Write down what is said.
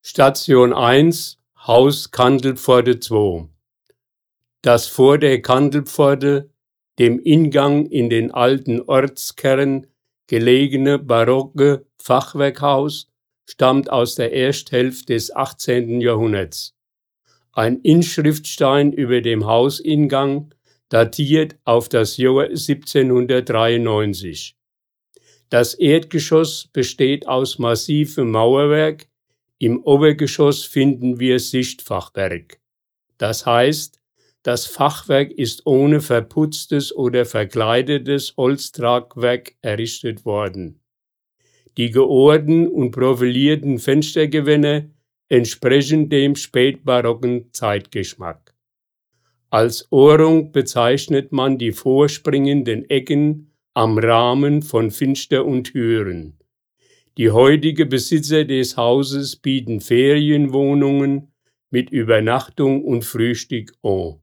Station 1, Haus Kandelpforte 2. Das vor der Kandelpforte, dem Ingang in den alten Ortskern gelegene barocke Fachwerkhaus, stammt aus der Ersthälfte des 18. Jahrhunderts. Ein Inschriftstein über dem Hausingang datiert auf das Jahr 1793. Das Erdgeschoss besteht aus massivem Mauerwerk, im Obergeschoss finden wir Sichtfachwerk. Das heißt, das Fachwerk ist ohne verputztes oder verkleidetes Holztragwerk errichtet worden. Die geohrten und profilierten Fenstergewände entsprechen dem spätbarocken Zeitgeschmack. Als Ohrung bezeichnet man die vorspringenden Ecken am Rahmen von Fenster und Türen. Die heutigen Besitzer des Hauses bieten Ferienwohnungen mit Übernachtung und Frühstück an.